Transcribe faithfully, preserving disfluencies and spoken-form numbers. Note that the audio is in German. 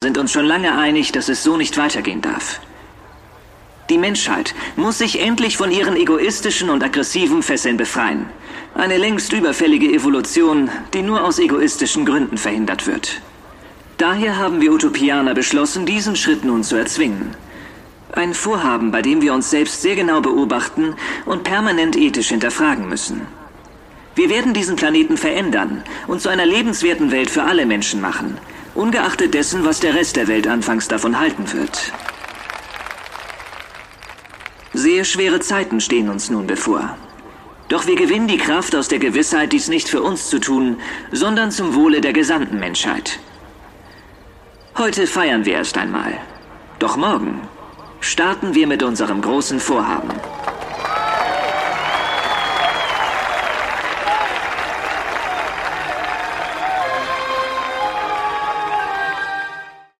sind uns schon lange einig, dass es so nicht weitergehen darf. Die Menschheit muss sich endlich von ihren egoistischen und aggressiven Fesseln befreien. Eine längst überfällige Evolution, die nur aus egoistischen Gründen verhindert wird. Daher haben wir Utopianer beschlossen, diesen Schritt nun zu erzwingen. Ein Vorhaben, bei dem wir uns selbst sehr genau beobachten und permanent ethisch hinterfragen müssen. Wir werden diesen Planeten verändern und zu einer lebenswerten Welt für alle Menschen machen, ungeachtet dessen, was der Rest der Welt anfangs davon halten wird. Sehr schwere Zeiten stehen uns nun bevor. Doch wir gewinnen die Kraft aus der Gewissheit, dies nicht für uns zu tun, sondern zum Wohle der gesamten Menschheit. Heute feiern wir erst einmal. Doch morgen starten wir mit unserem großen Vorhaben.